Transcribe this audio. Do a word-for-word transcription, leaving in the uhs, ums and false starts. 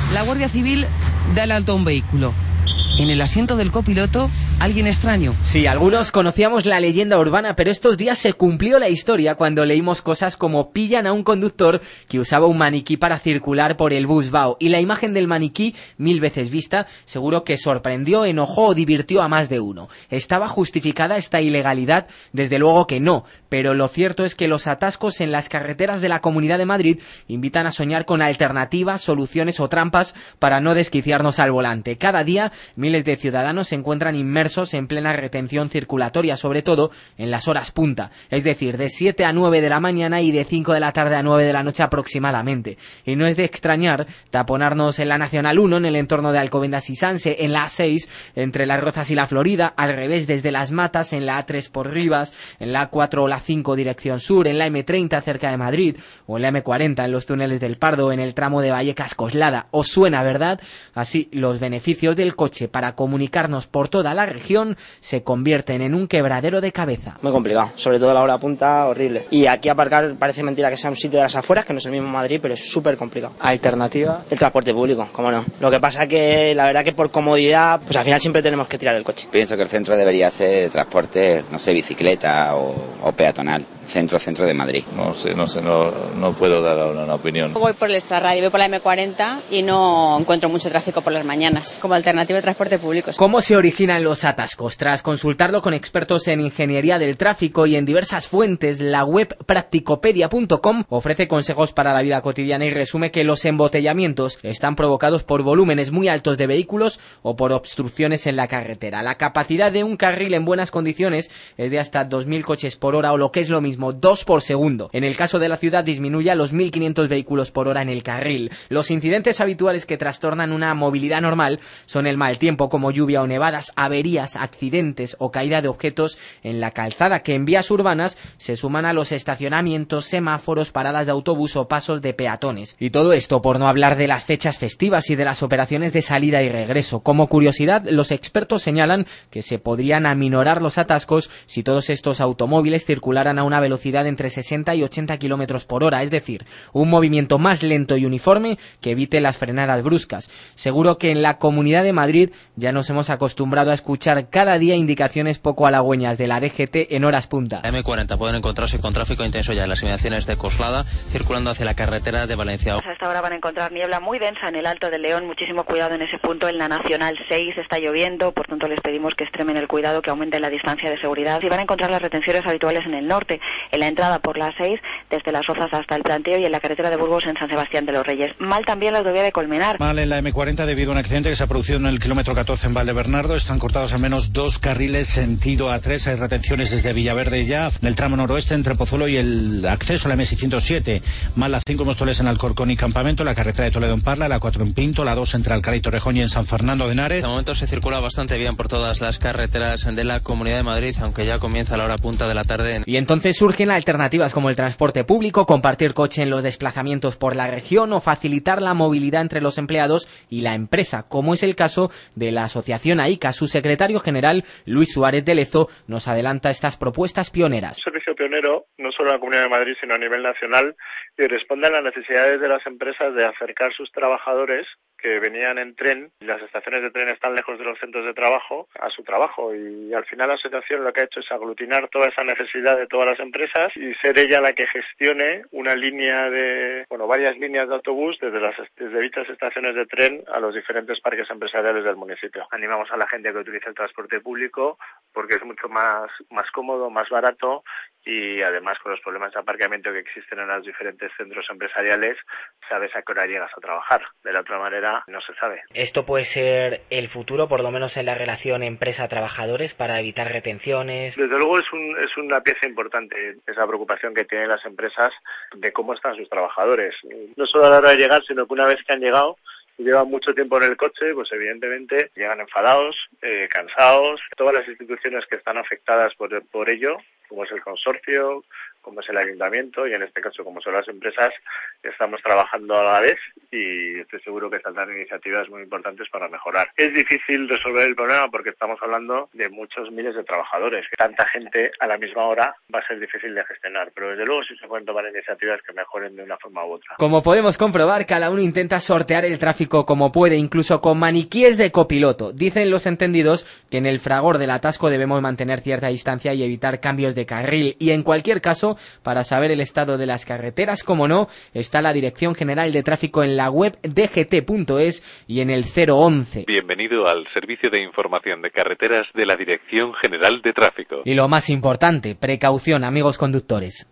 La Guardia Civil da el alto a un vehículo. En el asiento del copiloto, alguien extraño. Sí, algunos conocíamos la leyenda urbana, pero estos días se cumplió la historia cuando leímos cosas como pillan a un conductor que usaba un maniquí para circular por el Busbao. Y la imagen del maniquí, mil veces vista, seguro que sorprendió, enojó o divirtió a más de uno. ¿Estaba justificada esta ilegalidad? Desde luego que no, pero lo cierto es que los atascos en las carreteras de la Comunidad de Madrid invitan a soñar con alternativas, soluciones o trampas para no desquiciarnos al volante. Cada día, miles de ciudadanos se encuentran inmersos en plena retención circulatoria, sobre todo en las horas punta, es decir, de siete a nueve de la mañana y de cinco de la tarde a nueve de la noche aproximadamente. Y no es de extrañar taponarnos en la Nacional uno, en el entorno de Alcobendas y Sanse, en la A seis, entre Las Rozas y la Florida, al revés desde Las Matas, en la A tres por Rivas, en la A cuatro o la cinco dirección sur, en la eme treinta cerca de Madrid, o en la eme cuarenta en los túneles del Pardo, en el tramo de Vallecas-Coslada. ¿Os suena, verdad? Así, los beneficios del coche para comunicarnos por toda la región se convierten en un quebradero de cabeza. Muy complicado, sobre todo a la hora punta, horrible. Y aquí aparcar parece mentira que sea un sitio de las afueras, que no es el mismo Madrid, pero es súper complicado. Alternativa, el transporte público, cómo no. Lo que pasa que la verdad que por comodidad, pues al final siempre tenemos que tirar el coche. Pienso que el centro debería ser de transporte, no sé, bicicleta o, o peatonal. Centro, centro de Madrid. No sé, no sé, no, no puedo dar una, una opinión. Voy por el extrarradio, voy por la eme cuarenta y no encuentro mucho tráfico por las mañanas, como alternativa de transporte público. ¿Cómo se originan los atascos? Tras consultarlo con expertos en ingeniería del tráfico y en diversas fuentes, la web practicopedia punto com ofrece consejos para la vida cotidiana y resume que los embotellamientos están provocados por volúmenes muy altos de vehículos o por obstrucciones en la carretera. La capacidad de un carril en buenas condiciones es de hasta dos mil coches por hora, o lo que es lo mismo, dos por segundo. En el caso de la ciudad disminuye a los mil quinientos vehículos por hora en el carril. Los incidentes habituales que trastornan una movilidad normal son el mal tiempo, como lluvia o nevadas, averías, accidentes o caída de objetos en la calzada, que en vías urbanas se suman a los estacionamientos, semáforos, paradas de autobús o pasos de peatones. Y todo esto por no hablar de las fechas festivas y de las operaciones de salida y regreso. Como curiosidad, los expertos señalan que se podrían aminorar los atascos si todos estos automóviles circularan a una velocidad velocidad entre sesenta y ochenta kilómetros por hora, es decir, un movimiento más lento y uniforme que evite las frenadas bruscas. Seguro que en la Comunidad de Madrid ya nos hemos acostumbrado a escuchar cada día indicaciones poco halagüeñas de la D G T en horas punta. La eme cuarenta pueden encontrarse con tráfico intenso ya en las inmediaciones de Coslada, circulando hacia la carretera de Valencia. A esta hora van a encontrar niebla muy densa en el Alto del León, muchísimo cuidado en ese punto. En la Nacional seis está lloviendo, por tanto les pedimos que extremen el cuidado, que aumenten la distancia de seguridad, y van a encontrar las retenciones habituales en el norte, en la entrada por la seis, desde Las Rozas hasta el Planteo, y en la carretera de Burgos en San Sebastián de los Reyes. Mal también la autovía de Colmenar. Mal en la eme cuarenta debido a un accidente que se ha producido en el kilómetro catorce en Valdebernardo. Están cortados al menos dos carriles sentido A tres. Hay retenciones desde Villaverde ya, en el tramo noroeste entre Pozuelo y el acceso a la eme seiscientos siete. Mal la cinco Móstoles en Alcorcón y Campamento, la carretera de Toledo en Parla, la cuatro en Pinto, la dos entre Alcalá y Torrejón y en San Fernando de Henares. De momento se circula bastante bien por todas las carreteras de la Comunidad de Madrid, aunque ya comienza la hora punta de la tarde. Y entonces surgen alternativas como el transporte público, compartir coche en los desplazamientos por la región o facilitar la movilidad entre los empleados y la empresa, como es el caso de la asociación AICA. Su secretario general, Luis Suárez de Lezo, nos adelanta estas propuestas pioneras. Un servicio pionero, no solo en la Comunidad de Madrid, sino a nivel nacional, y responde a las necesidades de las empresas de acercar sus trabajadores que venían en tren, y las estaciones de tren están lejos de los centros de trabajo, a su trabajo, y al final la asociación lo que ha hecho es aglutinar toda esa necesidad de todas las empresas y ser ella la que gestione una línea de, bueno, varias líneas de autobús desde las desde dichas estaciones de tren a los diferentes parques empresariales del municipio. Animamos a la gente a que utilice el transporte público porque es mucho más, más cómodo, más barato, y además con los problemas de aparcamiento que existen en los diferentes centros empresariales, sabes a qué hora llegas a trabajar. De la otra manera no se sabe. Esto puede ser el futuro, por lo menos en la relación empresa-trabajadores, para evitar retenciones. Desde luego es, un, es una pieza importante esa preocupación que tienen las empresas de cómo están sus trabajadores. No solo a la hora de llegar, sino que una vez que han llegado y llevan mucho tiempo en el coche, pues evidentemente llegan enfadados, eh, cansados. Todas las instituciones que están afectadas por, por ello, como es el consorcio, como es el ayuntamiento y en este caso como son las empresas, estamos trabajando a la vez y y estoy seguro que saldrán iniciativas muy importantes para mejorar. Es difícil resolver el problema porque estamos hablando de muchos miles de trabajadores. Tanta gente a la misma hora va a ser difícil de gestionar, pero desde luego sí se pueden tomar iniciativas que mejoren de una forma u otra. Como podemos comprobar, cada uno intenta sortear el tráfico como puede, incluso con maniquíes de copiloto. Dicen los entendidos que en el fragor del atasco debemos mantener cierta distancia y evitar cambios de carril. Y en cualquier caso, para saber el estado de las carreteras, como no, está la Dirección General de Tráfico en la web d g t punto es y en el cero once. Bienvenido al Servicio de Información de Carreteras de la Dirección General de Tráfico. Y lo más importante, precaución, amigos conductores.